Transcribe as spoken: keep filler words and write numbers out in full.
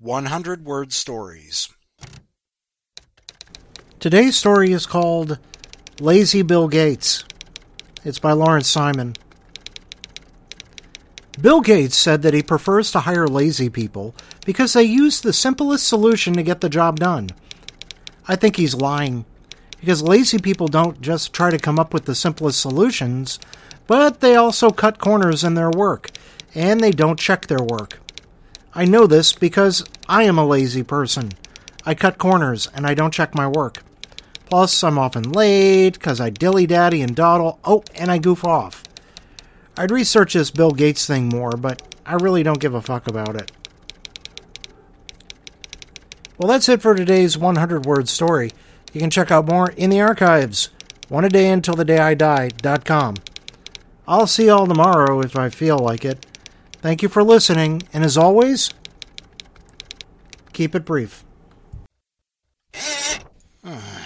one hundred word stories. Today's story is called Lazy Bill Gates. It's by Lawrence Simon. Bill Gates said that he prefers to hire lazy people because they use the simplest solution to get the job done. I think he's lying, because lazy people don't just try to come up with the simplest solutions, but they also cut corners in their work, and they don't check their work. I know this because I am a lazy person. I cut corners, and I don't check my work. Plus, I'm often late because I dilly-dally and dawdle. Oh, and I goof off. I'd research this Bill Gates thing more, but I really don't give a fuck about it. Well, that's it for today's one hundred word story. You can check out more in the archives. One a day until the day I die dot com. I'll see y'all tomorrow if I feel like it. Thank you for listening, and as always, keep it brief.